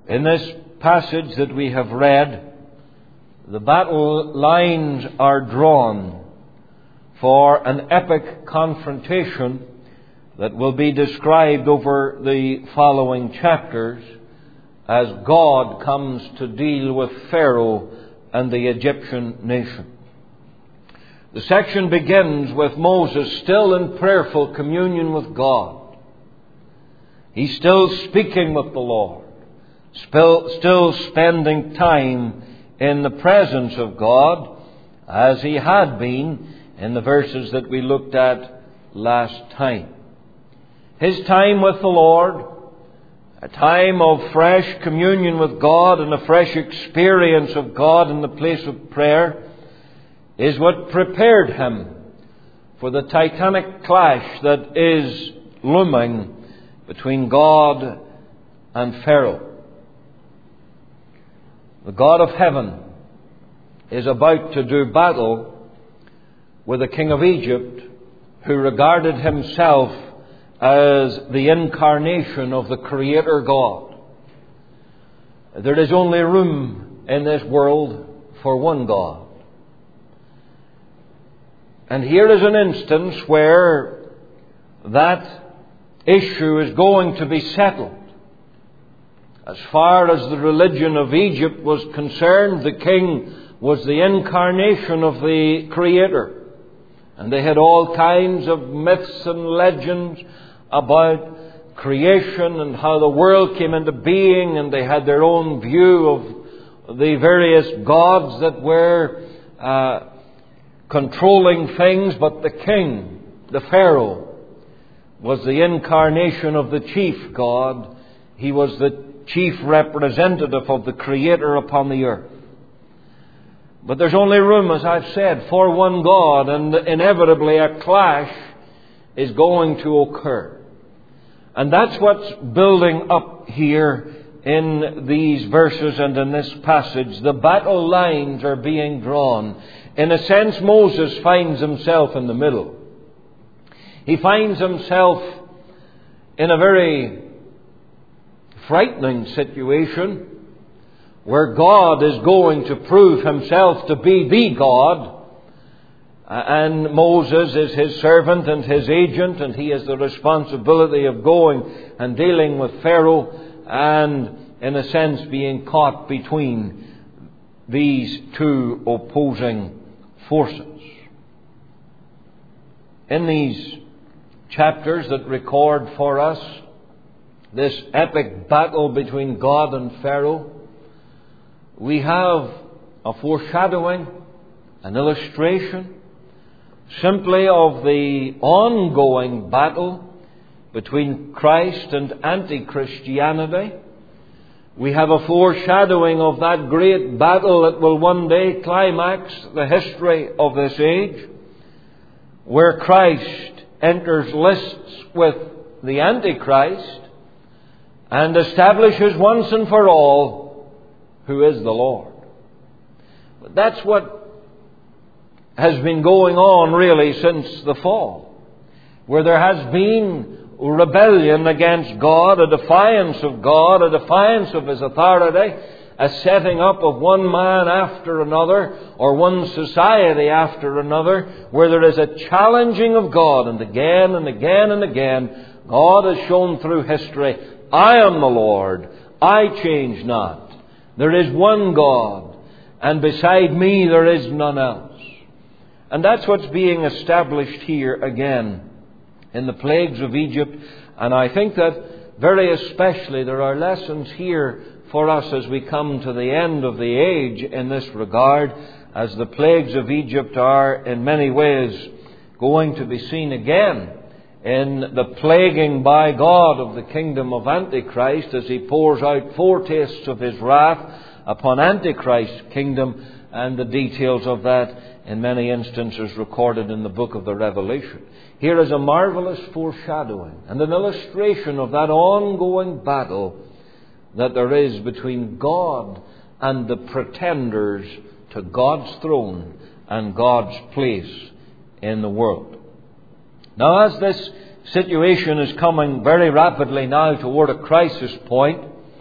In this passage that we have read, the battle lines are drawn for an epic confrontation that will be described over the following chapters as God comes to deal with Pharaoh and the Egyptian nation. The section begins with Moses still in prayerful communion with God. He's still speaking with the Lord, still spending time in the presence of God as he had been in the verses that we looked at last time. His time with the Lord, a time of fresh communion with God and a fresh experience of God in the place of prayer, is what prepared him for the titanic clash that is looming between God and Pharaoh. The God of heaven is about to do battle with the king of Egypt, who regarded himself as the incarnation of the Creator God. There is only room in this world for one God. And here is an instance where that issue is going to be settled. As far as the religion of Egypt was concerned, the king was the incarnation of the Creator. And they had all kinds of myths and legends about creation and how the world came into being, and they had their own view of the various gods that were controlling things. But the king, the Pharaoh, was the incarnation of the chief God. He was the chief representative of the Creator upon the earth. But there's only room, as I've said, for one God, and inevitably a clash is going to occur. And that's what's building up here in these verses and in this passage. The battle lines are being drawn. In a sense, Moses finds himself in the middle. He finds himself in a very frightening situation where God is going to prove himself to be the God, and Moses is his servant and his agent, and he has the responsibility of going and dealing with Pharaoh and, in a sense, being caught between these two opposing forces. In these chapters that record for us this epic battle between God and Pharaoh, we have a foreshadowing, an illustration, simply of the ongoing battle between Christ and anti-Christianity. We have a foreshadowing of that great battle that will one day climax the history of this age, where Christ enters lists with the Antichrist and establishes once and for all who is the Lord. But that's what has been going on really since the fall, where there has been rebellion against God, a defiance of God, a defiance of His authority, a setting up of one man after another, or one society after another, where there is a challenging of God. And again and again and again, God has shown through history, I am the Lord, I change not. There is one God, and beside me there is none else. And that's what's being established here again in the plagues of Egypt. And I think that very especially there are lessons here for us as we come to the end of the age in this regard, as the plagues of Egypt are in many ways going to be seen again in the plaguing by God of the kingdom of Antichrist, as he pours out foretastes of his wrath upon Antichrist's kingdom, and the details of that in many instances recorded in the book of the Revelation. Here is a marvelous foreshadowing and an illustration of that ongoing battle that there is between God and the pretenders to God's throne and God's place in the world. Now, as this situation is coming very rapidly now toward a crisis point,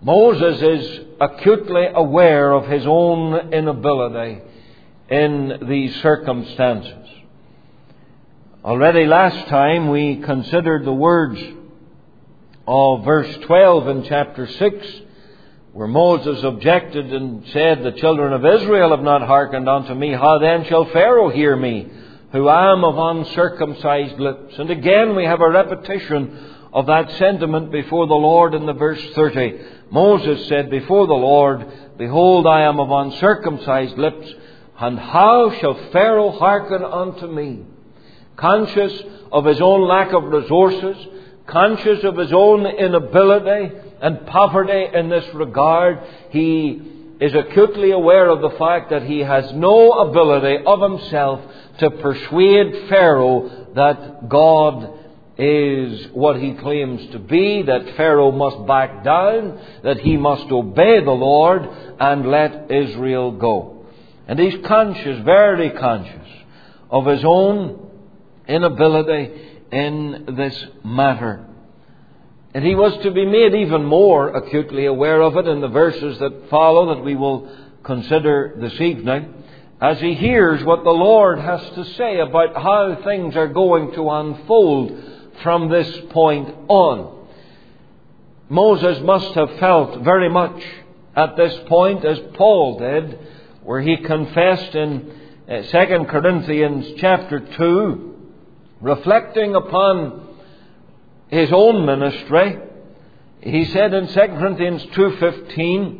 Moses is acutely aware of his own inability in these circumstances. Already last time we considered the words of verse 12 in chapter 6, where Moses objected and said, "The children of Israel have not hearkened unto me. How then shall Pharaoh hear me, who am of uncircumcised lips?" And again we have a repetition of that sentiment before the Lord in the verse 30. Moses said before the Lord, "Behold, I am of uncircumcised lips, and how shall Pharaoh hearken unto me?" Conscious of his own lack of resources, conscious of his own inability and poverty in this regard, he is acutely aware of the fact that he has no ability of himself to persuade Pharaoh that God is what he claims to be, that Pharaoh must back down, that he must obey the Lord and let Israel go. And he's conscious, very conscious, of his own inability in this matter. And he was to be made even more acutely aware of it in the verses that follow that we will consider this evening, as he hears what the Lord has to say about how things are going to unfold from this point on. Moses must have felt very much at this point as Paul did, where he confessed in 2 Corinthians chapter 2, reflecting upon his own ministry. He said in 2 Corinthians 2:15,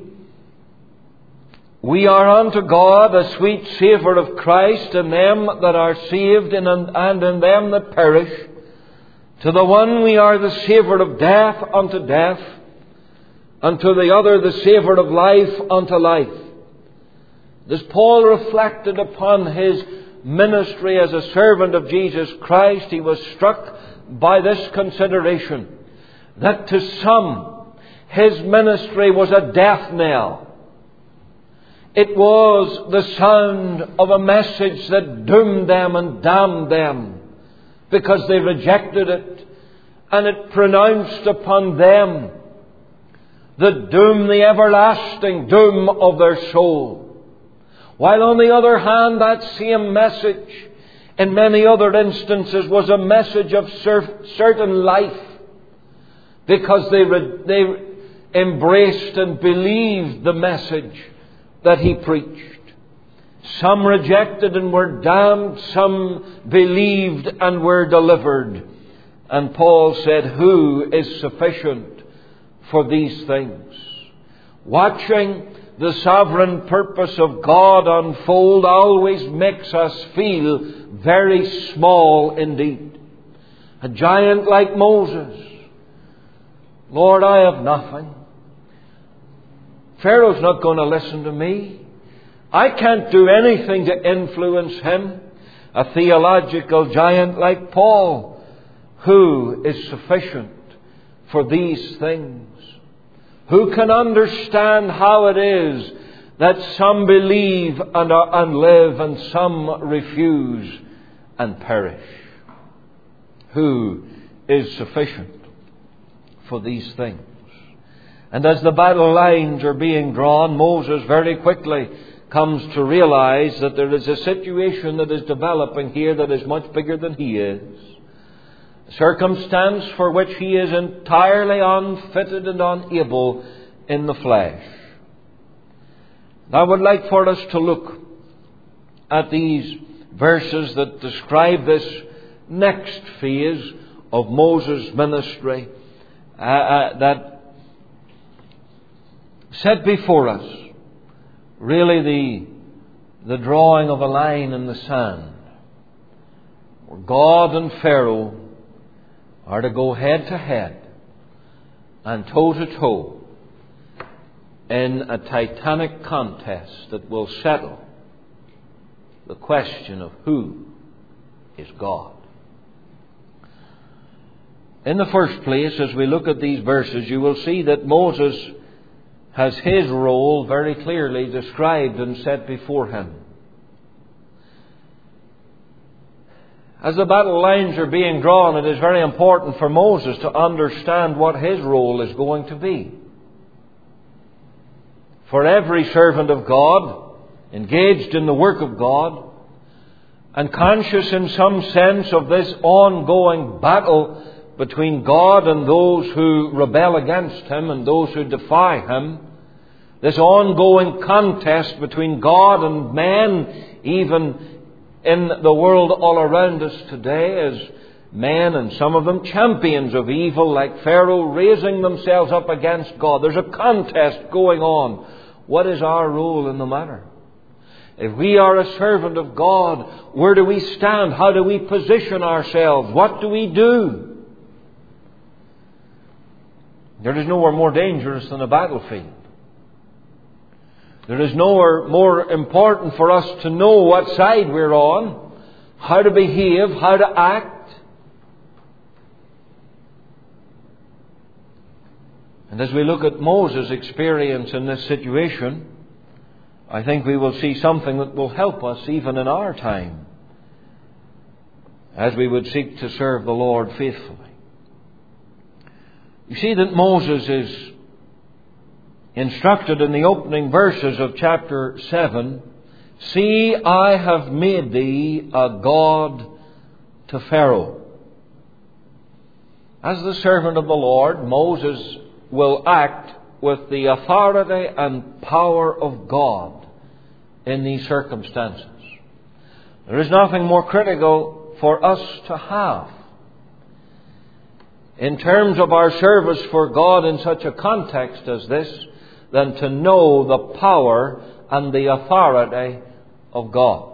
"We are unto God a sweet savour of Christ in them that are saved and in them that perish. To the one we are the savour of death unto death, and to the other the savour of life unto life." As Paul reflected upon his ministry as a servant of Jesus Christ, he was struck by this consideration, that to some his ministry was a death knell. It was the sound of a message that doomed them and damned them because they rejected it, and it pronounced upon them the doom, the everlasting doom of their soul. While on the other hand, that same message in many other instances was a message of certain life, because they embraced and believed the message that he preached. Some rejected and were damned, some believed and were delivered. And Paul said, "Who is sufficient for these things?" Watching the sovereign purpose of God unfold always makes us feel very small indeed. A giant like Moses. "Lord, I have nothing. Pharaoh's not going to listen to me. I can't do anything to influence him." A theological giant like Paul. Who is sufficient for these things? Who can understand how it is that some believe and live and some refuse and perish? Who is sufficient for these things? And as the battle lines are being drawn, Moses very quickly comes to realize that there is a situation that is developing here that is much bigger than he is. A circumstance for which he is entirely unfitted and unable in the flesh. I would like for us to look at these verses that describe this next phase of Moses' ministry that set before us really the drawing of a line in the sand, where God and Pharaoh are to go head to head and toe to toe in a titanic contest that will settle the question of who is God. In the first place, as we look at these verses, you will see that Moses has his role very clearly described and set before him. As the battle lines are being drawn, it is very important for Moses to understand what his role is going to be. for every servant of God, engaged in the work of God, and conscious in some sense of this ongoing battle between God and those who rebel against Him and those who defy Him, this ongoing contest between God and man, even in the world all around us today, as men, and some of them champions of evil like Pharaoh, raising themselves up against God. There's a contest going on. What is our role in the matter? If we are a servant of God, where do we stand? How do we position ourselves? What do we do? There is nowhere more dangerous than a battlefield. There is nowhere more important for us to know what side we're on, how to behave, how to act. And as we look at Moses' experience in this situation, I think we will see something that will help us even in our time, as we would seek to serve the Lord faithfully. You see that Moses is instructed in the opening verses of chapter 7, "See, I have made thee a god to Pharaoh." As the servant of the Lord, Moses will act with the authority and power of God in these circumstances. There is nothing more critical for us to have in terms of our service for God in such a context as this than to know the power and the authority of God.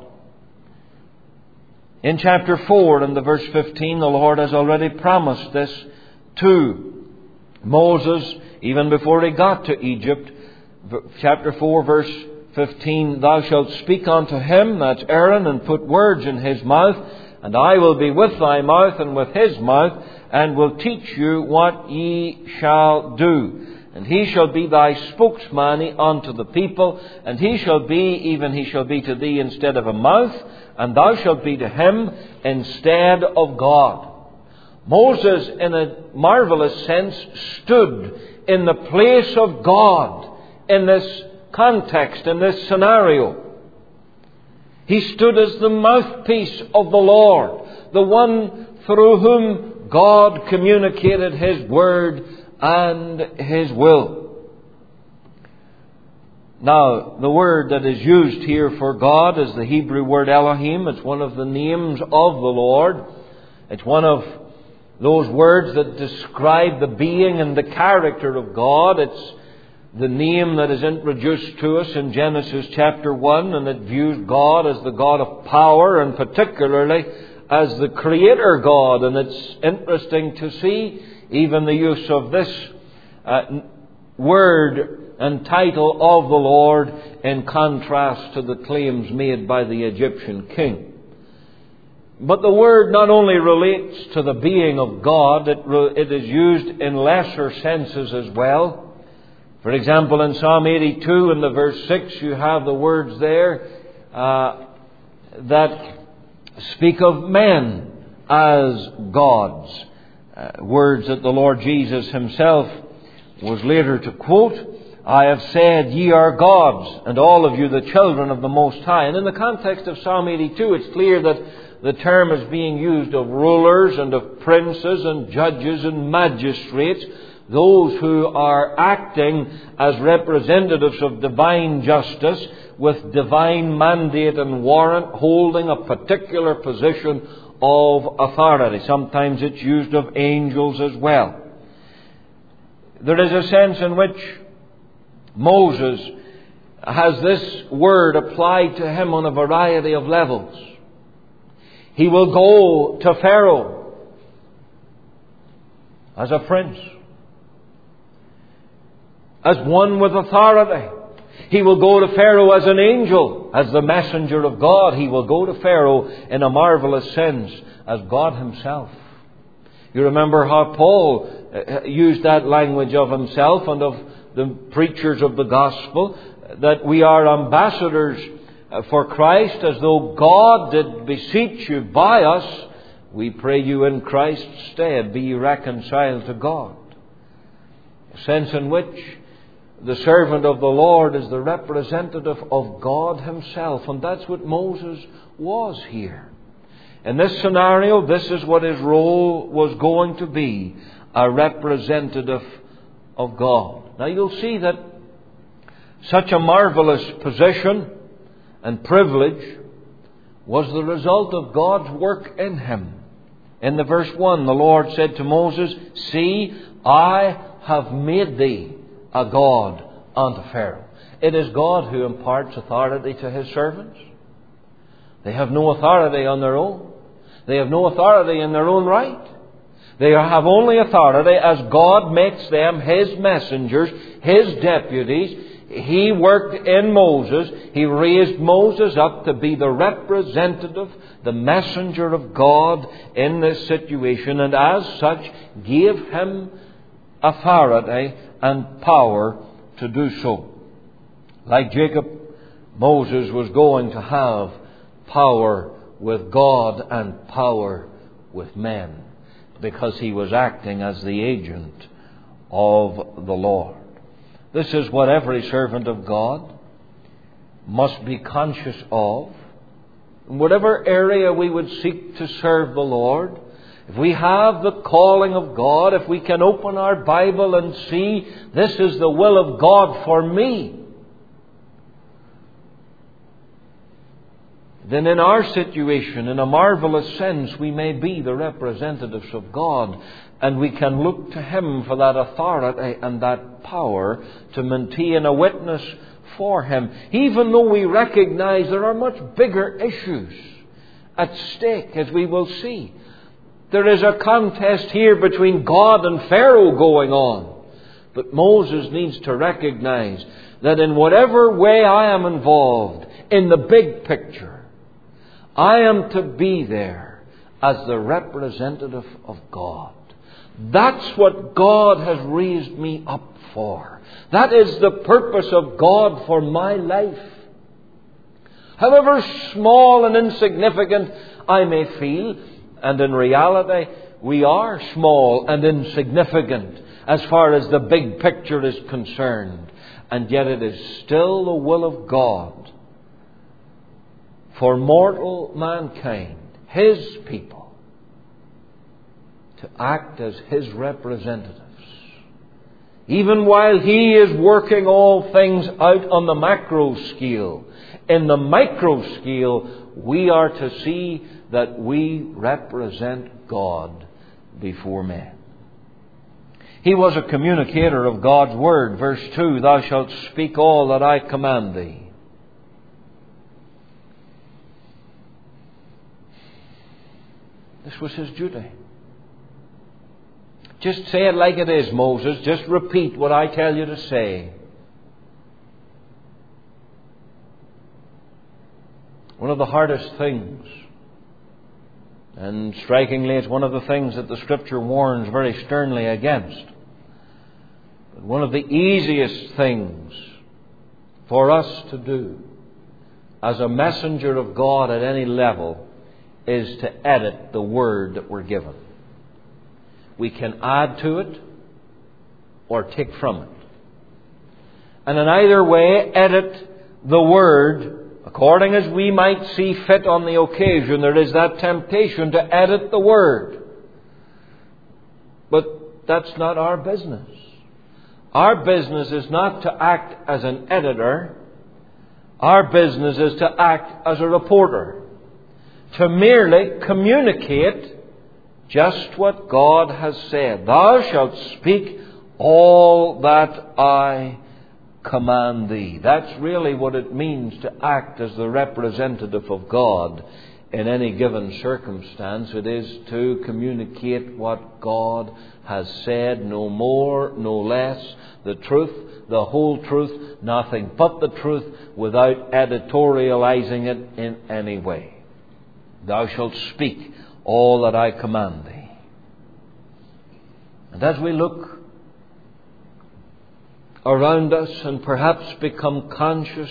In chapter 4 and the verse 15, the Lord has already promised this to Moses even before he got to Egypt. Chapter 4 verse 15, "Thou shalt speak unto him," that's Aaron, "and put words in his mouth, and I will be with thy mouth and with his mouth, and will teach you what ye shall do. And he shall be thy spokesman unto the people, and he shall be to thee instead of a mouth, and thou shalt be to him instead of God." Moses, in a marvelous sense, stood in the place of God in this context, in this scenario. He stood as the mouthpiece of the Lord, the one through whom God communicated His Word and His will. Now, the word that is used here for God is the Hebrew word Elohim. It's one of the names of the Lord. It's one of those words that describe the being and the character of God. It's the name that is introduced to us in Genesis chapter 1, and it views God as the God of power, and particularly as the Creator God. And it's interesting to see even the use of this word and title of the Lord in contrast to the claims made by the Egyptian king. But the word not only relates to the being of God, it is used in lesser senses as well. For example, in Psalm 82 in the verse 6, you have the words there that speak of men as gods. Words that the Lord Jesus Himself was later to quote. "I have said, ye are gods, and all of you the children of the Most High." And in the context of Psalm 82, it's clear that the term is being used of rulers and of princes and judges and magistrates, those who are acting as representatives of divine justice with divine mandate and warrant, holding a particular position of authority. Sometimes it's used of angels as well. There is a sense in which Moses has this word applied to him on a variety of levels. He will go to Pharaoh as a prince, as one with authority. He will go to Pharaoh as an angel, as the messenger of God. He will go to Pharaoh in a marvelous sense as God Himself. You remember how Paul used that language of himself and of the preachers of the gospel, that we are ambassadors for Christ, as though God did beseech you by us. We pray you in Christ's stead, be ye reconciled to God. A sense in which the servant of the Lord is the representative of God Himself. And that's what Moses was here. In this scenario, this is what his role was going to be, a representative of God. Now you'll see that such a marvelous position and privilege was the result of God's work in him. In the verse 1, the Lord said to Moses, "See, I have made thee a God unto Pharaoh." It is God who imparts authority to His servants. They have no authority on their own. They have no authority in their own right. They have only authority as God makes them His messengers, His deputies. He worked in Moses. He raised Moses up to be the representative, the messenger of God in this situation, and as such gave him authority and power to do so. Like Jacob, Moses was going to have power with God and power with men, because he was acting as the agent of the Lord. This is what every servant of God must be conscious of. In whatever area we would seek to serve the Lord, if we have the calling of God, if we can open our Bible and see this is the will of God for me, then in our situation, in a marvelous sense, we may be the representatives of God, and we can look to Him for that authority and that power to maintain a witness for Him, even though we recognize there are much bigger issues at stake, as we will see. There is a contest here between God and Pharaoh going on. But Moses needs to recognize that in whatever way I am involved in the big picture, I am to be there as the representative of God. That's what God has raised me up for. That is the purpose of God for my life. However small and insignificant I may feel, and in reality we are small and insignificant as far as the big picture is concerned, and yet it is still the will of God for mortal mankind, His people, to act as His representatives. Even while He is working all things out on the macro scale, in the micro scale, we are to see that we represent God before men. He was a communicator of God's Word. Verse 2, "Thou shalt speak all that I command thee." This was his duty. Just say it like it is, Moses. Just repeat what I tell you to say. One of the hardest things, and strikingly it's one of the things that the Scripture warns very sternly against, but one of the easiest things for us to do as a messenger of God at any level is to edit the Word that we're given. We can add to it or take from it. And in either way, edit the Word according as we might see fit on the occasion. There is that temptation to edit the Word. But that's not our business. Our business is not to act as an editor. Our business is to act as a reporter. To merely communicate just what God has said. "Thou shalt speak all that I command thee." That's really what it means to act as the representative of God in any given circumstance. It is to communicate what God has said, no more, no less. The truth, the whole truth, nothing but the truth, without editorializing it in any way. "Thou shalt speak all that I command thee." And as we look around us and perhaps become conscious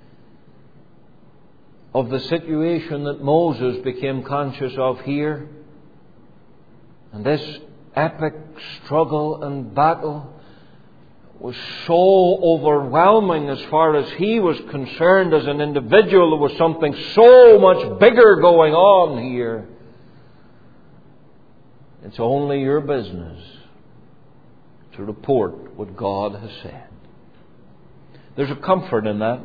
of the situation that Moses became conscious of here, and this epic struggle and battle, was so overwhelming as far as he was concerned as an individual. There was something so much bigger going on here. It's only your business to report what God has said. There's a comfort in that.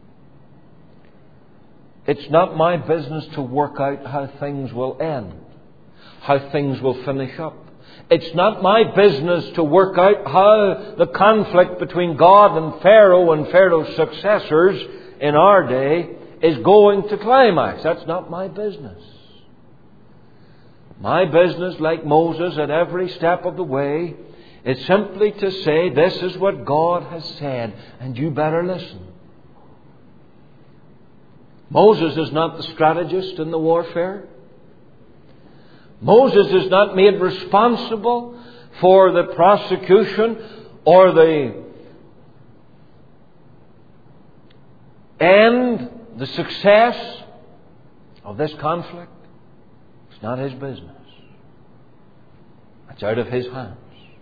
It's not my business to work out how things will end, how things will finish up. It's not my business to work out how the conflict between God and Pharaoh's successors in our day is going to climax. That's not my business. My business, like Moses at every step of the way, is simply to say, this is what God has said, and you better listen. Moses is not the strategist in the warfare. Moses is not made responsible for the prosecution or the end, the success of this conflict. It's not his business. It's out of his hands.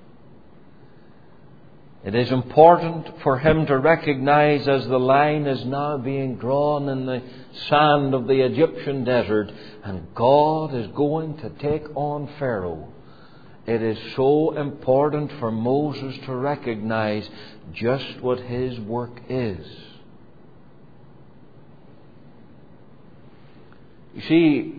It is important for him to recognize, as the line is now being drawn in the sand of the Egyptian desert, and God is going to take on Pharaoh. It is so important for Moses to recognize just what his work is. You see,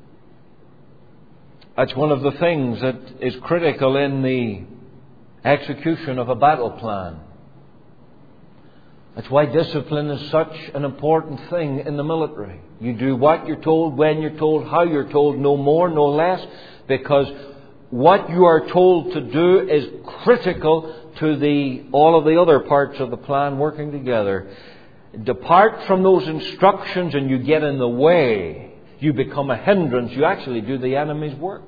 that's one of the things that is critical in the execution of a battle plan. That's why discipline is such an important thing in the military. You do what you're told, when you're told, how you're told, no more, no less, because what you are told to do is critical to all of the other parts of the plan working together. Depart from those instructions and you get in the way. You become a hindrance. You actually do the enemy's work.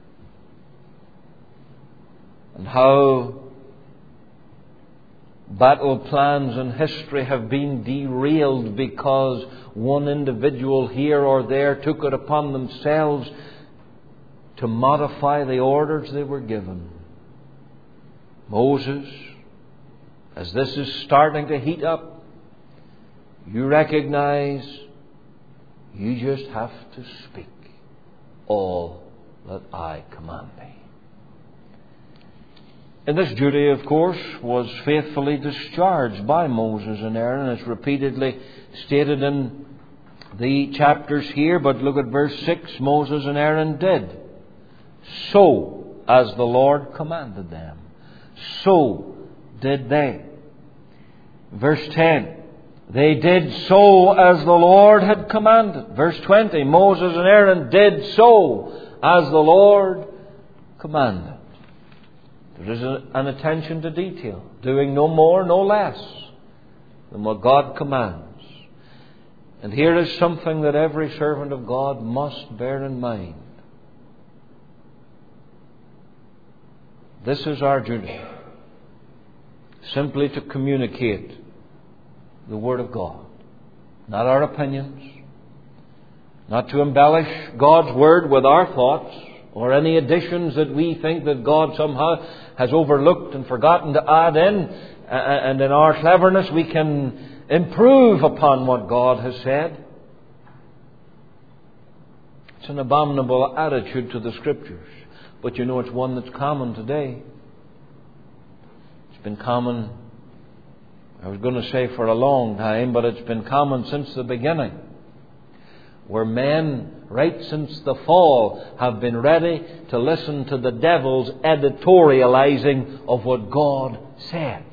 And how battle plans in history have been derailed because one individual here or there took it upon themselves to modify the orders they were given. Moses, as this is starting to heat up, you recognize you just have to speak all that I command thee. And this duty, of course, was faithfully discharged by Moses and Aaron. It's repeatedly stated in the chapters here, but look at verse 6. Moses and Aaron did so as the Lord commanded them. So did they. Verse 10. They did so as the Lord had commanded. Verse 20. Moses and Aaron did so as the Lord commanded. There is an attention to detail, doing no more, no less than what God commands. And here is something that every servant of God must bear in mind. This is our duty, simply to communicate the Word of God, not our opinions, not to embellish God's Word with our thoughts, or any additions that we think that God somehow has overlooked and forgotten to add in. And in our cleverness we can improve upon what God has said. It's an abominable attitude to the Scriptures. But you know, it's one that's common today. It's been common, I was going to say for a long time, but it's been common since the beginning. Where men, right since the fall, have been ready to listen to the devil's editorializing of what God said.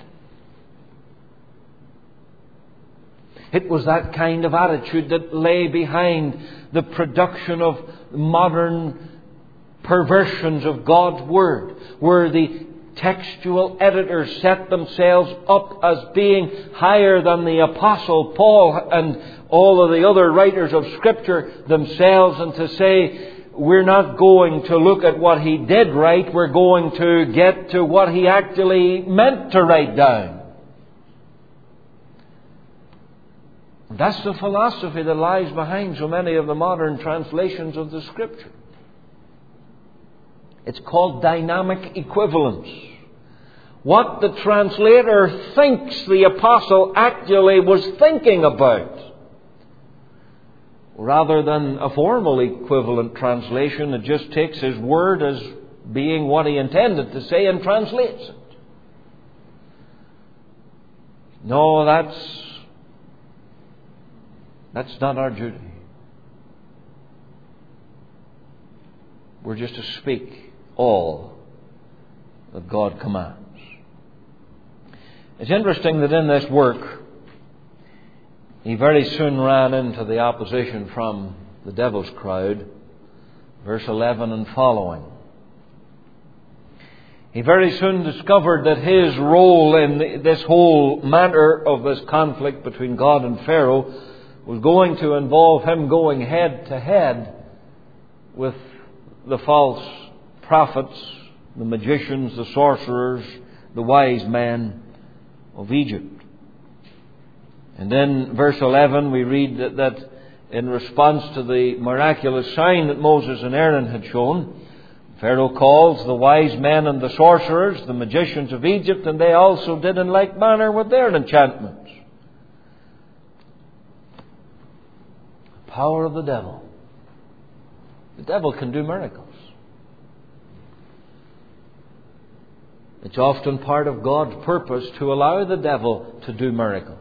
It was that kind of attitude that lay behind the production of modern perversions of God's Word, where the textual editors set themselves up as being higher than the Apostle Paul and all of the other writers of Scripture themselves, and to say, we're not going to look at what he did write, we're going to get to what he actually meant to write down. That's the philosophy that lies behind so many of the modern translations of the Scripture. It's called dynamic equivalence. what the translator thinks the apostle actually was thinking about. Rather than a formal equivalent translation, it just takes his word as being what he intended to say and translates it. No, that's not our duty. We're just to speak all that God commands. It's interesting that in this work, he very soon ran into the opposition from the devil's crowd, verse 11 and following. He very soon discovered that his role in this whole matter of this conflict between God and Pharaoh was going to involve him going head to head with the false prophets, the magicians, the sorcerers, the wise men of Egypt. And in verse 11 we read that in response to the miraculous sign that Moses and Aaron had shown, Pharaoh calls the wise men and the sorcerers, the magicians of Egypt, and they also did in like manner with their enchantments. The power of the devil. The devil can do miracles. It's often part of God's purpose to allow the devil to do miracles.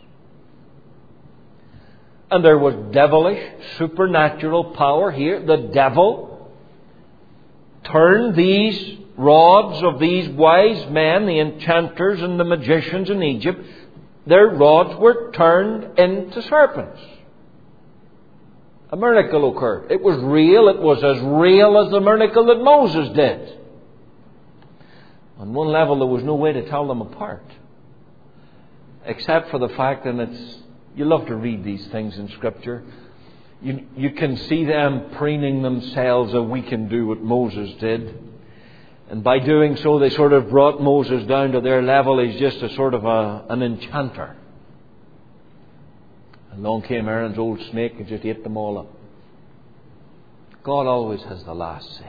And there was devilish, supernatural power here. The devil turned these rods of these wise men, the enchanters and the magicians in Egypt, their rods were turned into serpents. A miracle occurred. It was real. It was as real as the miracle that Moses did. On one level, there was no way to tell them apart, except for the fact, and you love to read these things in Scripture, you can see them preening themselves that we can do what Moses did. And by doing so, they sort of brought Moses down to their level. He's just a sort of an enchanter. Along came Aaron's old snake and just ate them all up. God always has the last say.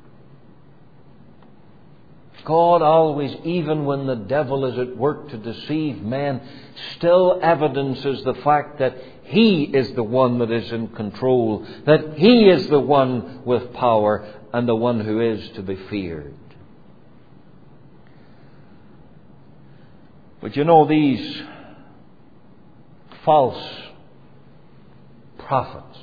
God always, even when the devil is at work to deceive men, still evidences the fact that He is the one that is in control, that He is the one with power and the one who is to be feared. But you know, these false prophets,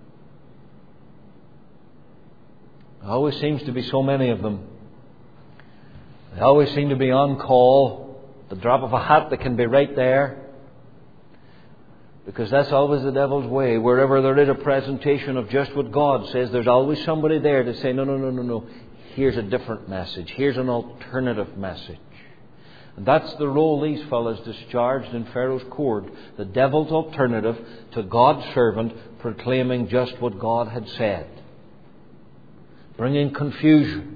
there always seems to be so many of them. They always seem to be on call. The drop of a hat, they can be right there. Because that's always the devil's way. Wherever there is a presentation of just what God says, there's always somebody there to say, no. Here's a different message. Here's an alternative message. And that's the role these fellows discharged in Pharaoh's court. The devil's alternative to God's servant proclaiming just what God had said. Bringing confusion.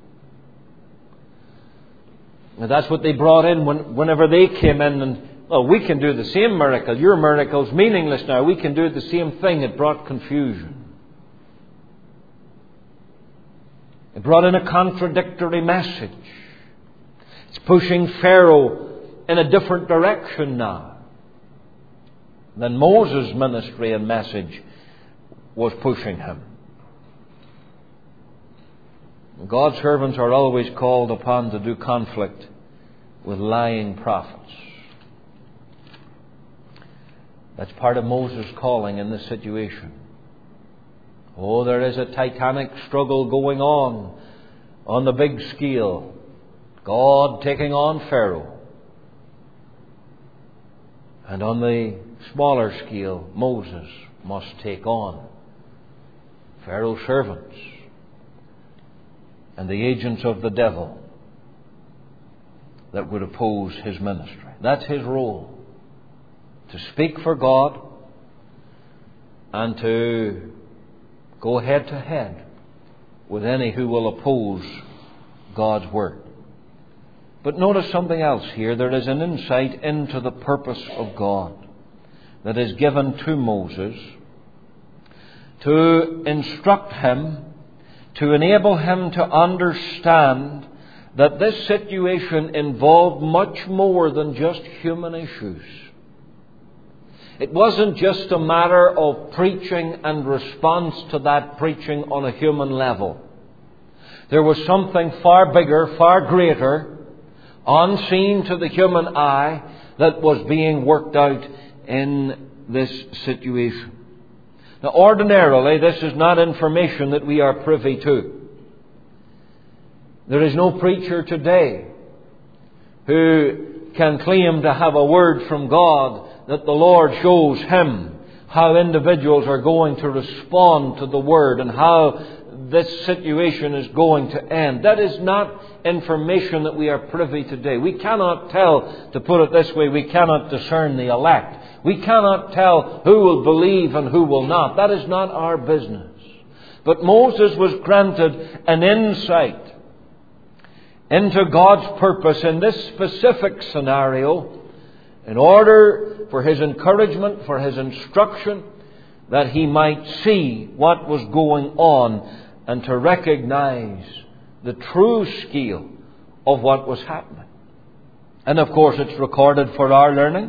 And that's what they brought in whenever they came in and, we can do the same miracle. Your miracle's meaningless now. We can do the same thing. It brought confusion. It brought in a contradictory message. It's pushing Pharaoh in a different direction now than Moses' ministry and message was pushing him. God's servants are always called upon to do conflict with lying prophets. That's part of Moses' calling in this situation. Oh, there is a titanic struggle going on the big scale. God taking on Pharaoh. And on the smaller scale, Moses must take on Pharaoh's servants and the agents of the devil that would oppose his ministry. That's his role. To speak for God and to go head to head with any who will oppose God's word. But notice something else here. There is an insight into the purpose of God that is given to Moses to instruct him, to enable him to understand that this situation involved much more than just human issues. It wasn't just a matter of preaching and response to that preaching on a human level. There was something far bigger, far greater, unseen to the human eye, that was being worked out in this situation. Now, ordinarily, this is not information that we are privy to. There is no preacher today who can claim to have a word from God that the Lord shows him how individuals are going to respond to the Word and how this situation is going to end. That is not information that we are privy today. We cannot tell, to put it this way, we cannot discern the elect. We cannot tell who will believe and who will not. That is not our business. But Moses was granted an insight into God's purpose in this specific scenario in order for his encouragement, for his instruction, that he might see what was going on and to recognize the true scale of what was happening. And of course it's recorded for our learning.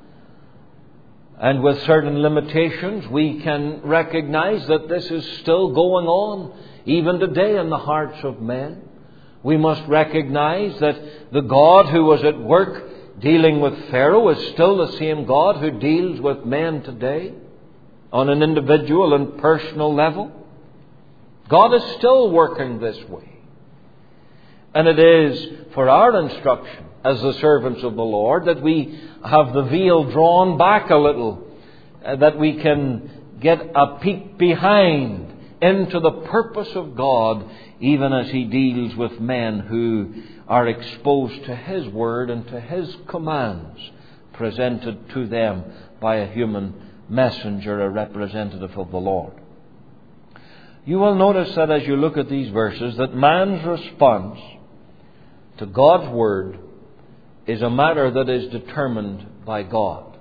And with certain limitations, we can recognize that this is still going on even today in the hearts of men. We must recognize that the God who was at work dealing with Pharaoh is still the same God who deals with men today on an individual and personal level. God is still working this way. And it is for our instruction as the servants of the Lord that we have the veil drawn back a little, that we can get a peek behind into the purpose of God, even as He deals with men who are exposed to His Word and to His commands presented to them by a human messenger, a representative of the Lord. You will notice that as you look at these verses, that man's response to God's Word is a matter that is determined by God.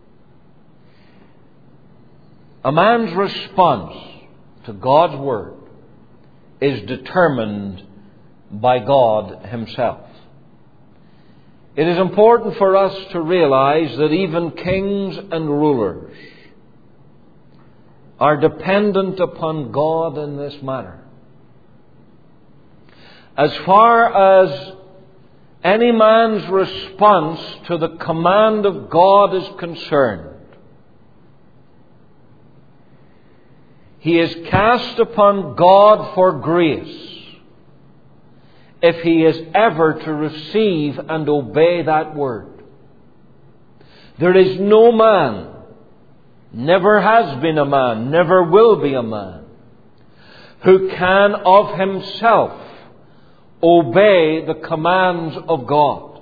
A man's response to God's Word is determined by God Himself. It is important for us to realize that even kings and rulers are dependent upon God in this matter. As far as any man's response to the command of God is concerned, he is cast upon God for grace if he is ever to receive and obey that word. There is no man, never has been a man, never will be a man, who can of himself obey the commands of God.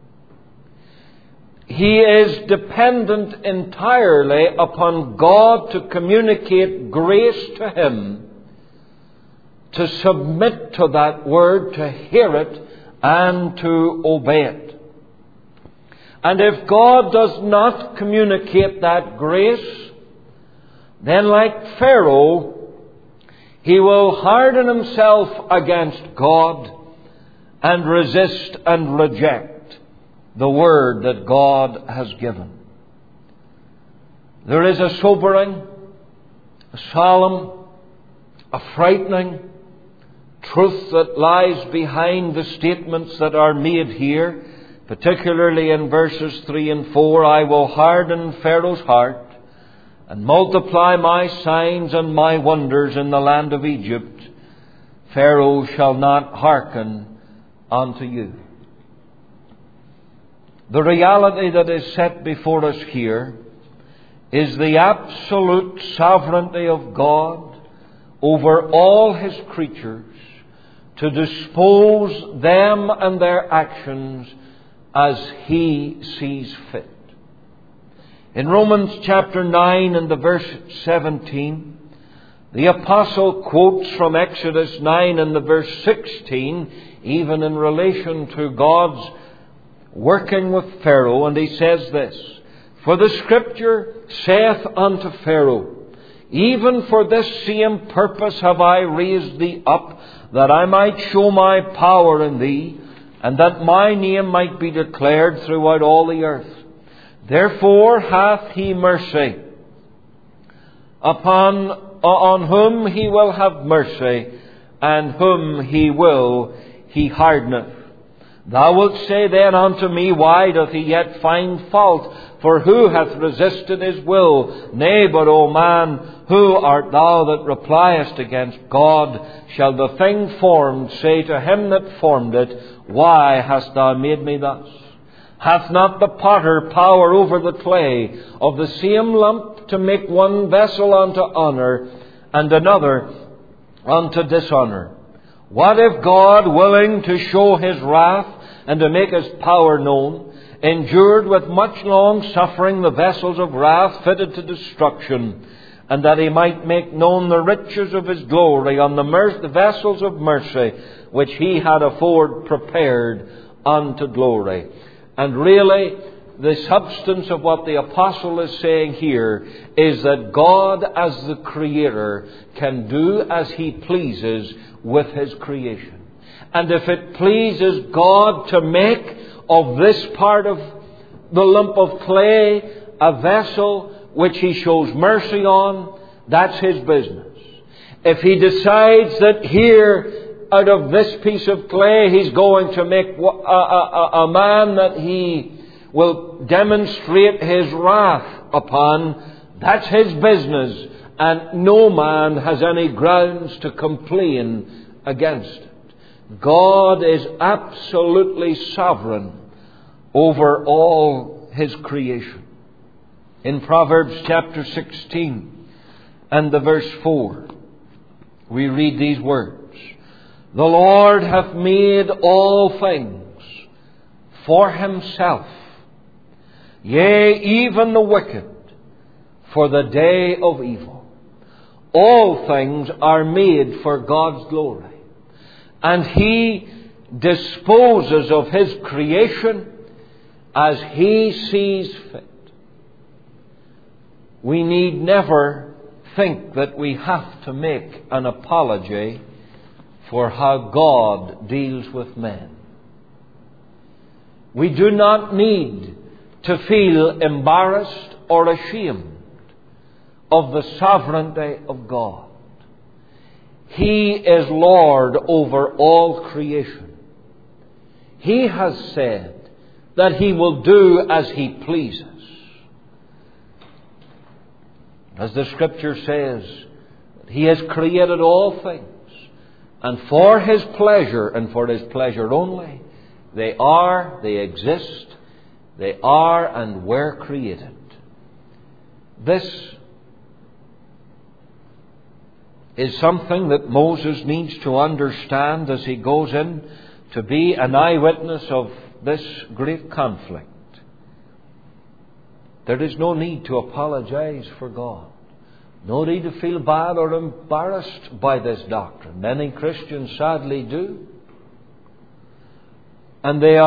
He is dependent entirely upon God to communicate grace to him, to submit to that word, to hear it, and to obey it. And if God does not communicate that grace, then like Pharaoh, he will harden himself against God and resist and reject the word that God has given. There is a sobering, a solemn, a frightening truth that lies behind the statements that are made here, particularly in verses 3 and 4. I will harden Pharaoh's heart and multiply my signs and my wonders in the land of Egypt. Pharaoh shall not hearken unto you. The reality that is set before us here is the absolute sovereignty of God over all His creatures to dispose them and their actions as He sees fit. In Romans chapter 9 and the verse 17, the apostle quotes from Exodus 9 and the verse 16, even in relation to God's working with Pharaoh, and he says this, For the Scripture saith unto Pharaoh, Even for this same purpose have I raised thee up, that I might show my power in thee, and that my name might be declared throughout all the earth. Therefore hath he mercy on whom he will have mercy, and whom he will he hardeneth. Thou wilt say then unto me, Why doth he yet find fault? For who hath resisted his will? Nay, but, O man, who art thou that repliest against God? Shall the thing formed say to him that formed it, Why hast thou made me thus? Hath not the potter power over the clay of the same lump to make one vessel unto honour and another unto dishonour? What if God, willing to show his wrath and to make his power known, endured with much long suffering the vessels of wrath fitted to destruction, and that he might make known the riches of his glory on the vessels of mercy, which he had afore prepared unto glory? And really, the substance of what the apostle is saying here is that God, as the Creator, can do as he pleases with his creation. And if it pleases God to make of this part of the lump of clay a vessel which he shows mercy on, that's his business. If he decides that here, out of this piece of clay, he's going to make a man that he will demonstrate his wrath upon, that's his business, and no man has any grounds to complain against it. God is absolutely sovereign over all his creation. In Proverbs chapter 16 and the verse 4, we read these words: The Lord hath made all things for himself, yea, even the wicked for the day of evil. All things are made for God's glory, and he disposes of his creation as he sees fit. We need never think that we have to make an apology for how God deals with men. We do not need to feel embarrassed or ashamed of the sovereignty of God. He is Lord over all creation. He has said that he will do as he pleases. As the Scripture says, he has created all things, and for his pleasure and for his pleasure only, they exist, they are and were created. This is something that Moses needs to understand as he goes in to be an eyewitness of this great conflict. There is no need to apologize for God. No need to feel bad or embarrassed by this doctrine. Many Christians sadly do. And they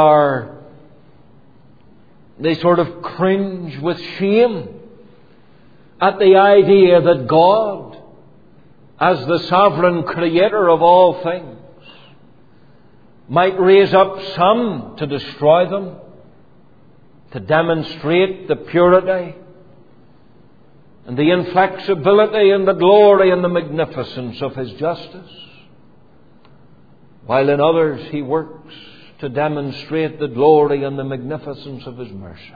sort of cringe with shame at the idea that God, as the sovereign creator of all things, might raise up some to destroy them, to demonstrate the purity and the inflexibility and the glory and the magnificence of his justice, while in others he works to demonstrate the glory and the magnificence of his mercy.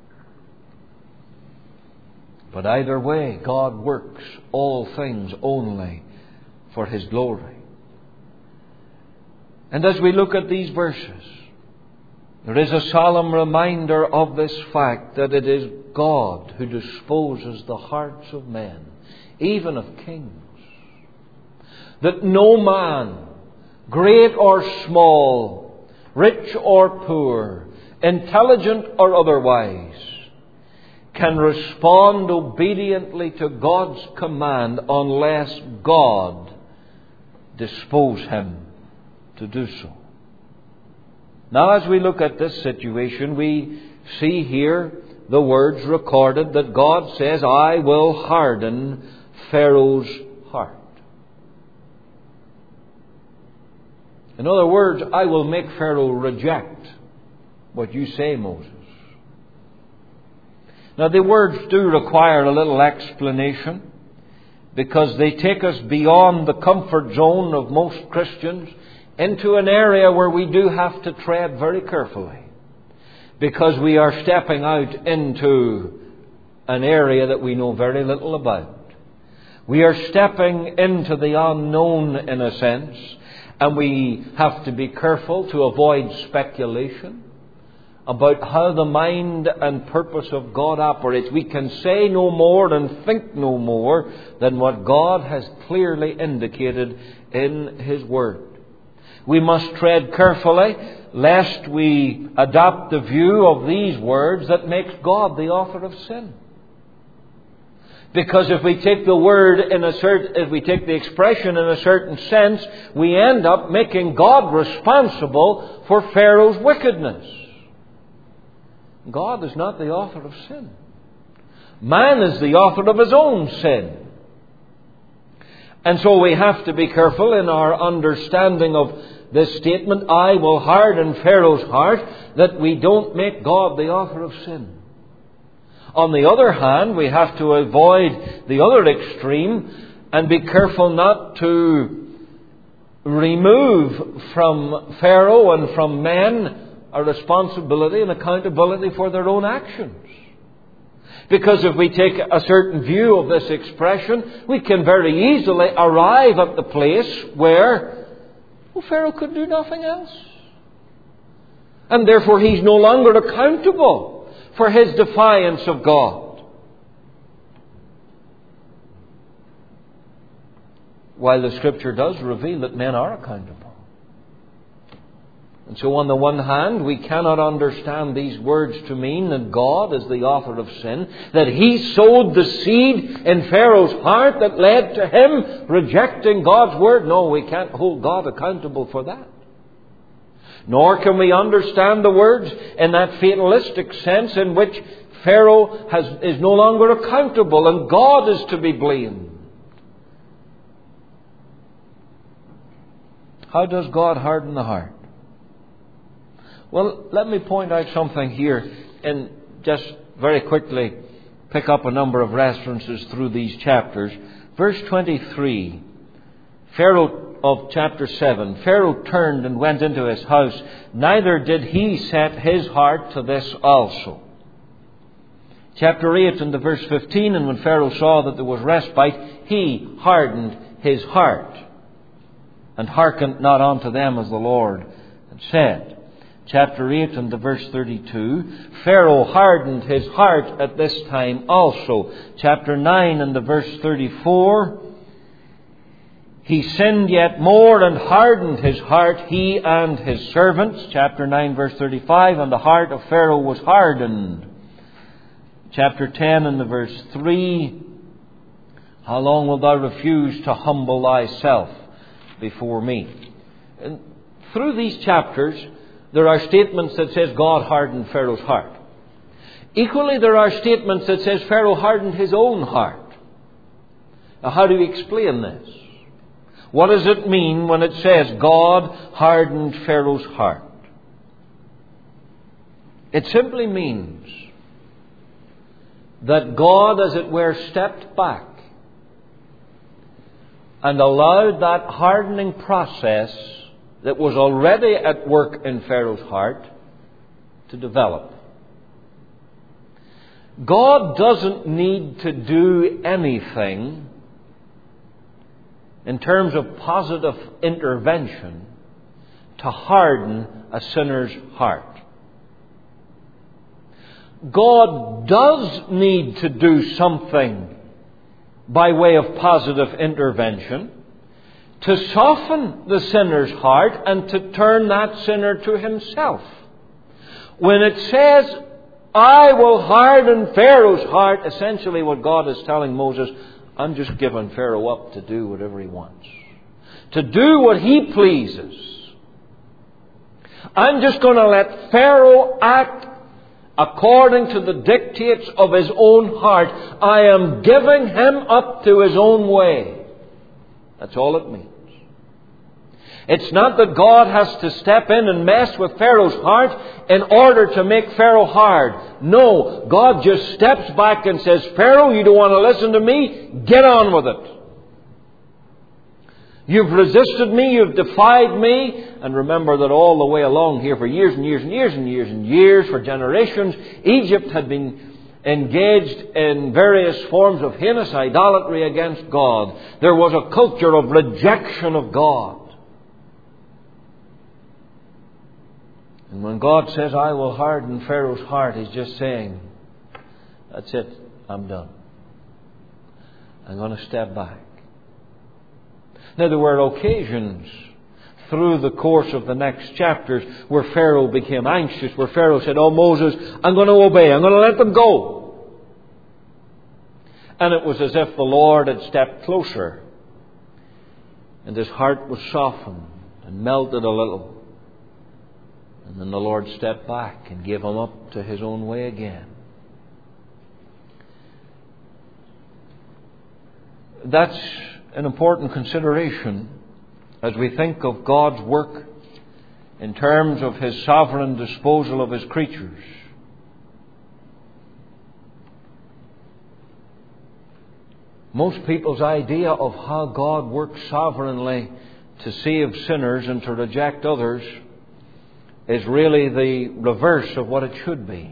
But either way, God works all things only for his glory. And as we look at these verses, there is a solemn reminder of this fact that it is God who disposes the hearts of men, even of kings. That no man, great or small, rich or poor, intelligent or otherwise, can respond obediently to God's command unless God dispose him to do so. Now, as we look at this situation, we see here the words recorded that God says, I will harden Pharaoh's heart. In other words, I will make Pharaoh reject what you say, Moses. Now, the words do require a little explanation, because they take us beyond the comfort zone of most Christians into an area where we do have to tread very carefully, because we are stepping out into an area that we know very little about. We are stepping into the unknown, in a sense, and we have to be careful to avoid speculation about how the mind and purpose of God operates. We can say no more and think no more than what God has clearly indicated in His Word. We must tread carefully lest we adopt the view of these words that makes God the author of sin. Because if we take the word if we take the expression in a certain sense, we end up making God responsible for Pharaoh's wickedness. God is not the author of sin. Man is the author of his own sin. And so we have to be careful in our understanding of this statement, I will harden Pharaoh's heart, that we don't make God the author of sin. On the other hand, we have to avoid the other extreme and be careful not to remove from Pharaoh and from men a responsibility and accountability for their own actions. Because if we take a certain view of this expression, we can very easily arrive at the place where Pharaoh could do nothing else. And therefore he's no longer accountable for his defiance of God. While the Scripture does reveal that men are accountable. And so on the one hand, we cannot understand these words to mean that God is the author of sin, that He sowed the seed in Pharaoh's heart that led to him rejecting God's word. No, we can't hold God accountable for that. Nor can we understand the words in that fatalistic sense in which Pharaoh is no longer accountable and God is to be blamed. How does God harden the heart? Well, let me point out something here and just very quickly pick up a number of references through these chapters. Verse 23, Pharaoh of chapter 7, Pharaoh turned and went into his house, neither did he set his heart to this also. Chapter 8 and the verse 15, and when Pharaoh saw that there was respite, he hardened his heart, and hearkened not unto them as the Lord had said. Chapter 8 and the verse 32, Pharaoh hardened his heart at this time also. Chapter 9 and the verse 34, he sinned yet more and hardened his heart, he and his servants. Chapter 9 verse 35, and the heart of Pharaoh was hardened. Chapter 10 and the verse 3, how long wilt thou refuse to humble thyself before me? And through these chapters, there are statements that says God hardened Pharaoh's heart. Equally, there are statements that says Pharaoh hardened his own heart. Now, how do we explain this? What does it mean when it says God hardened Pharaoh's heart? It simply means that God, as it were, stepped back and allowed that hardening process that was already at work in Pharaoh's heart to develop. God doesn't need to do anything in terms of positive intervention to harden a sinner's heart. God does need to do something by way of positive intervention to soften the sinner's heart and to turn that sinner to himself. When it says, I will harden Pharaoh's heart, essentially what God is telling Moses, I'm just giving Pharaoh up to do whatever he wants. To do what he pleases. I'm just going to let Pharaoh act according to the dictates of his own heart. I am giving him up to his own way. That's all it means. It's not that God has to step in and mess with Pharaoh's heart in order to make Pharaoh hard. No, God just steps back and says, Pharaoh, you don't want to listen to me? Get on with it. You've resisted me, you've defied me. And remember that all the way along here for years and years and years and years and years, for generations, Egypt had been engaged in various forms of heinous idolatry against God. There was a culture of rejection of God. And when God says, I will harden Pharaoh's heart, He's just saying, that's it, I'm done. I'm going to step back. Now, there were occasions through the course of the next chapters where Pharaoh became anxious, where Pharaoh said, oh Moses, I'm going to obey, I'm going to let them go. And it was as if the Lord had stepped closer and his heart was softened and melted a little. And then the Lord stepped back and gave him up to his own way again. That's an important consideration as we think of God's work in terms of His sovereign disposal of His creatures. Most people's idea of how God works sovereignly to save sinners and to reject others is really the reverse of what it should be.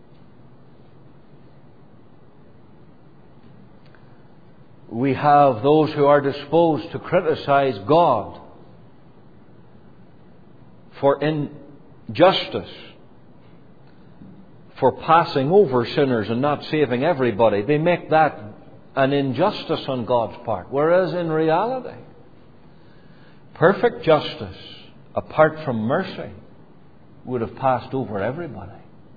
We have those who are disposed to criticize God for injustice, for passing over sinners and not saving everybody. They make that an injustice on God's part. Whereas in reality, perfect justice, apart from mercy, would have passed over everybody.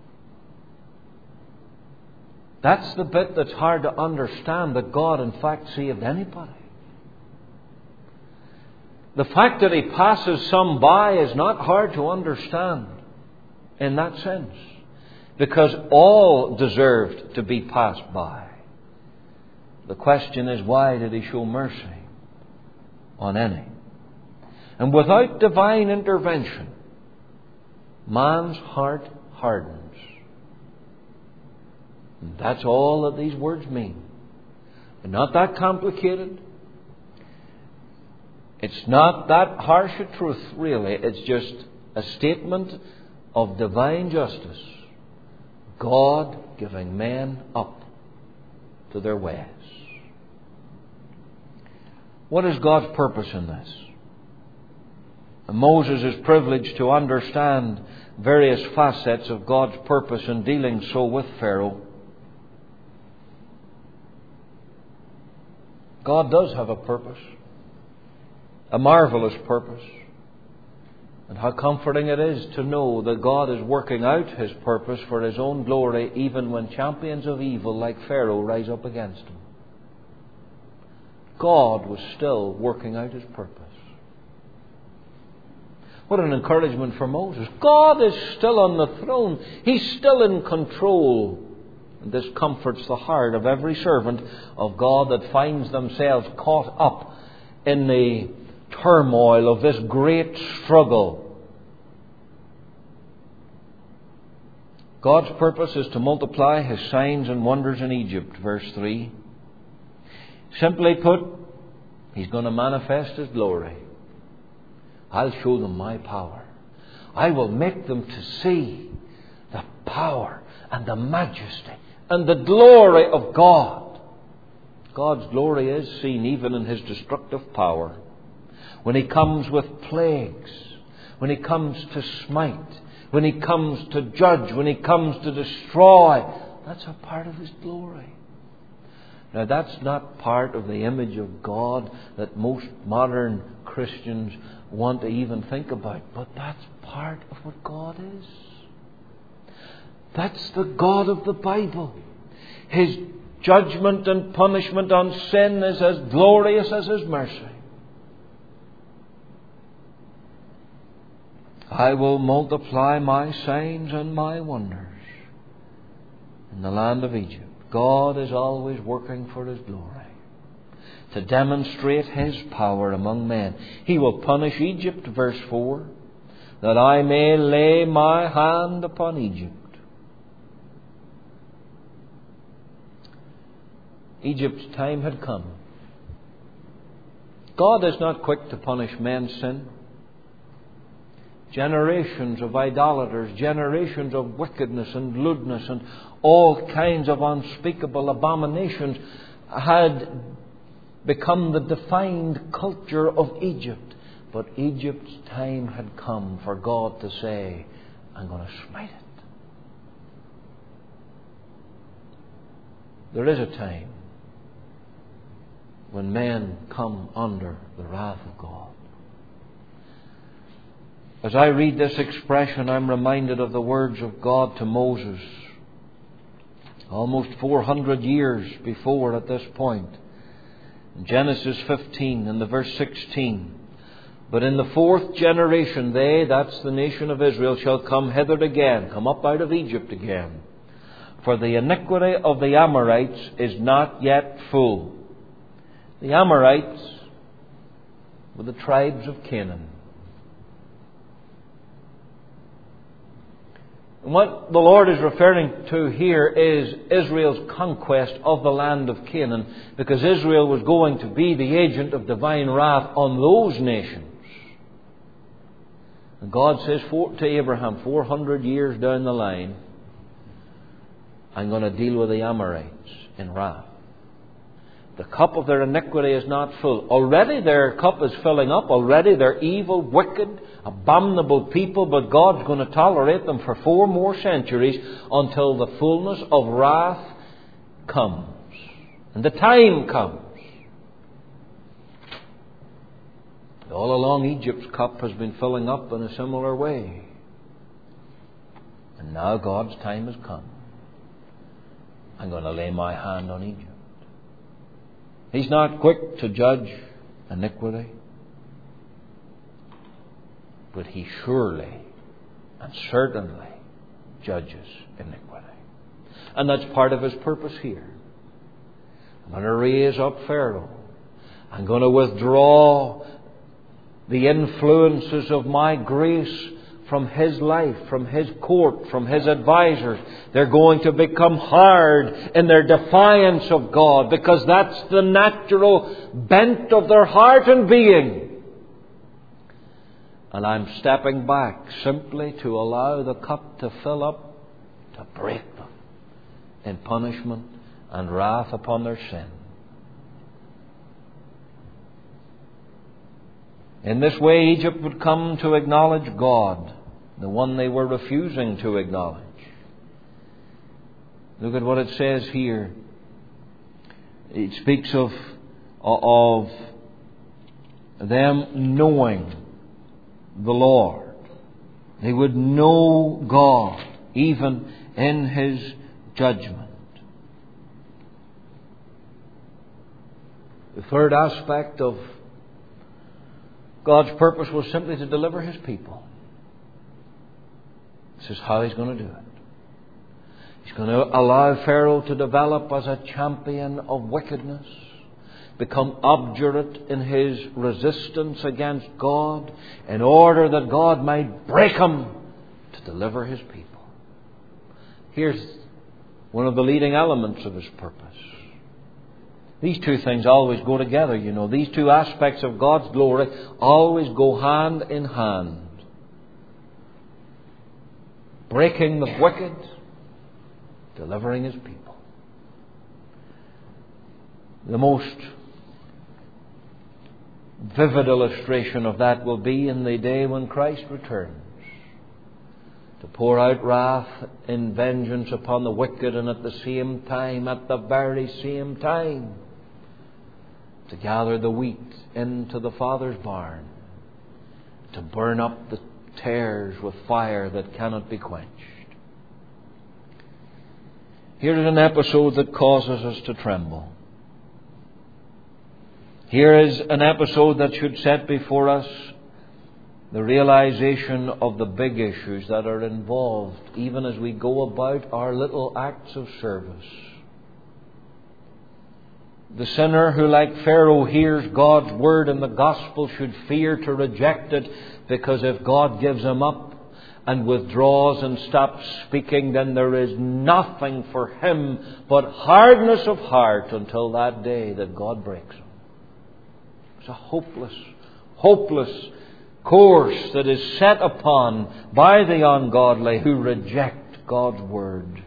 That's the bit that's hard to understand, that God in fact saved anybody. The fact that He passes some by is not hard to understand in that sense, because all deserved to be passed by. The question is, why did He show mercy on any? And without divine intervention, man's heart hardens. And that's all that these words mean. They're not that complicated. It's not that harsh a truth, really. It's just a statement of divine justice. God giving men up to their ways. What is God's purpose in this? And Moses is privileged to understand various facets of God's purpose in dealing so with Pharaoh. God does have a purpose, a marvelous purpose. And how comforting it is to know that God is working out His purpose for His own glory, even when champions of evil like Pharaoh rise up against Him. God was still working out His purpose. What an encouragement for Moses. God is still on the throne. He's still in control. And this comforts the heart of every servant of God that finds themselves caught up in the turmoil of this great struggle. God's purpose is to multiply His signs and wonders in Egypt, verse 3. Simply put, He's going to manifest His glory. I'll show them my power. I will make them to see the power and the majesty and the glory of God. God's glory is seen even in His destructive power. When He comes with plagues, when He comes to smite, when He comes to judge, when He comes to destroy, that's a part of His glory. Now, that's not part of the image of God that most modern Christians want to even think about, but that's part of what God is. That's the God of the Bible. His judgment and punishment on sin is as glorious as His mercy. I will multiply my signs and my wonders in the land of Egypt. God is always working for His glory. to demonstrate His power among men. He will punish Egypt, verse 4, that I may lay my hand upon Egypt. Egypt's time had come. God is not quick to punish men's sin. Generations of idolaters, generations of wickedness and lewdness and all kinds of unspeakable abominations had become the defined culture of Egypt. But Egypt's time had come for God to say, I'm going to smite it. There is a time when men come under the wrath of God. As I read this expression, I'm reminded of the words of God to Moses, almost 400 years before at this point. In Genesis 15 and the verse 16, but in the fourth generation they, that's the nation of Israel, shall come hither again, come up out of Egypt again. For the iniquity of the Amorites is not yet full. The Amorites were the tribes of Canaan. And what the Lord is referring to here is Israel's conquest of the land of Canaan, because Israel was going to be the agent of divine wrath on those nations. And God says to Abraham, 400 years down the line, I'm going to deal with the Amorites in wrath. The cup of their iniquity is not full. Already their cup is filling up. Already they're evil, wicked, abominable people. But God's going to tolerate them for 4 more centuries until the fullness of wrath comes. And the time comes. All along, Egypt's cup has been filling up in a similar way. And now God's time has come. I'm going to lay my hand on Egypt. He's not quick to judge iniquity, but He surely and certainly judges iniquity. And that's part of His purpose here. I'm going to raise up Pharaoh. I'm going to withdraw the influences of my grace from his life, from his court, from his advisors. They're going to become hard in their defiance of God, because that's the natural bent of their heart and being. And I'm stepping back simply to allow the cup to fill up, to break them in punishment and wrath upon their sin. In this way, Egypt would come to acknowledge God, the one they were refusing to acknowledge. Look at what it says here. It speaks of them knowing the Lord. They would know God even in His judgment. The third aspect of God's purpose was simply to deliver His people. This is how He's going to do it. He's going to allow Pharaoh to develop as a champion of wickedness, become obdurate in his resistance against God, in order that God might break him to deliver His people. Here's one of the leading elements of His purpose. These two things always go together, you know. These two aspects of God's glory always go hand in hand. Breaking the wicked, delivering His people. The most vivid illustration of that will be in the day when Christ returns, to pour out wrath in vengeance upon the wicked, and at the very same time, to gather the wheat into the Father's barn, to burn up the tares with fire that cannot be quenched. Here is an episode that causes us to tremble. Here is an episode that should set before us the realization of the big issues that are involved even as we go about our little acts of service. The sinner who, like Pharaoh, hears God's word in the gospel should fear to reject it, because if God gives him up and withdraws and stops speaking, then there is nothing for him but hardness of heart until that day that God breaks him. It's a hopeless, hopeless course that is set upon by the ungodly who reject God's word.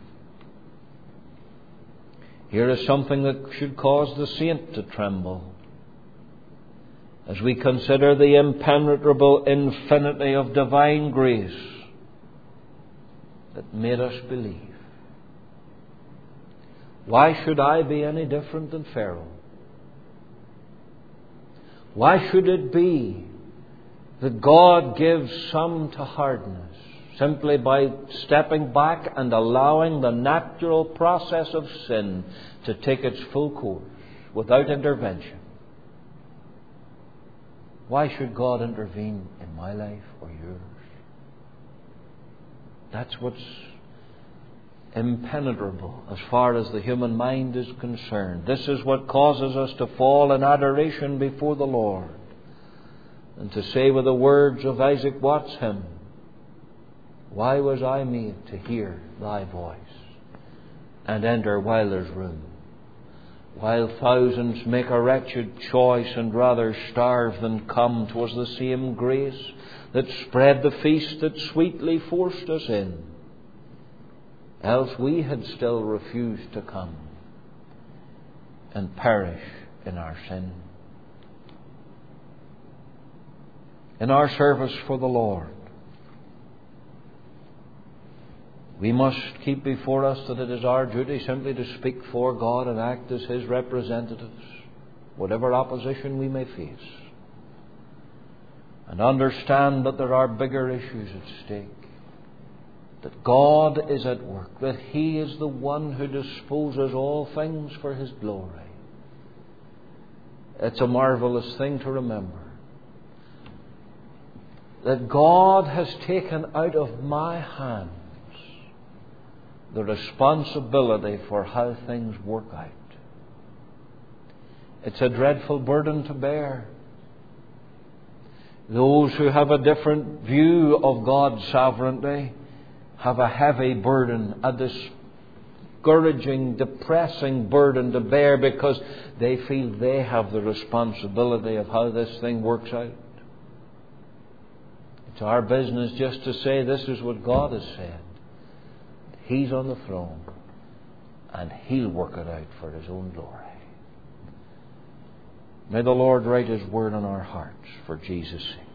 Here is something that should cause the saint to tremble as we consider the impenetrable infinity of divine grace that made us believe. Why should I be any different than Pharaoh? Why should it be that God gives some to hardness simply by stepping back and allowing the natural process of sin to take its full course without intervention? Why should God intervene in my life or yours? That's what's impenetrable as far as the human mind is concerned. This is what causes us to fall in adoration before the Lord and to say with the words of Isaac Watts' hymn, "Why was I made to hear thy voice and enter while there's room? While thousands make a wretched choice and rather starve than come, 'twas the same grace that spread the feast that sweetly forced us in. Else we had still refused to come and perish in our sin." In our service for the Lord, we must keep before us that it is our duty simply to speak for God and act as His representatives, whatever opposition we may face, and understand that there are bigger issues at stake, that God is at work, that He is the one who disposes all things for His glory. It's a marvelous thing to remember that God has taken out of my hands the responsibility for how things work out. It's a dreadful burden to bear. Those who have a different view of God's sovereignty have a heavy burden, a discouraging, depressing burden to bear, because they feel they have the responsibility of how this thing works out. It's our business just to say this is what God has said. He's on the throne and He'll work it out for His own glory. May the Lord write His word on our hearts for Jesus' sake.